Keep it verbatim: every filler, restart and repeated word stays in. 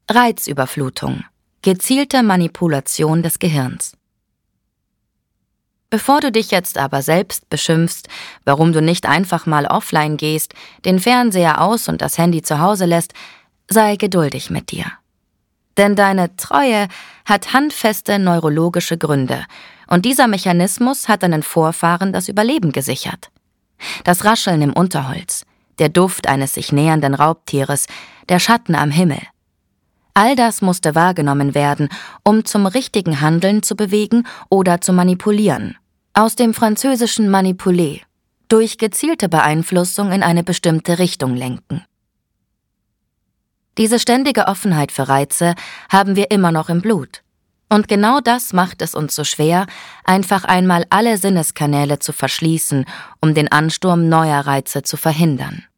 Reizüberflutung, gezielte Manipulation des Gehirns. Bevor du dich jetzt aber selbst beschimpfst, warum du nicht einfach mal offline gehst, den Fernseher aus und das Handy zu Hause lässt, sei geduldig mit dir. Denn deine Treue hat handfeste neurologische Gründe und dieser Mechanismus hat deinen Vorfahren das Überleben gesichert. Das Rascheln im Unterholz, der Duft eines sich nähernden Raubtieres, der Schatten am Himmel. All das musste wahrgenommen werden, um zum richtigen Handeln zu bewegen oder zu manipulieren. Aus dem französischen manipuler, durch gezielte Beeinflussung in eine bestimmte Richtung lenken. Diese ständige Offenheit für Reize haben wir immer noch im Blut. Und genau das macht es uns so schwer, einfach einmal alle Sinneskanäle zu verschließen, um den Ansturm neuer Reize zu verhindern.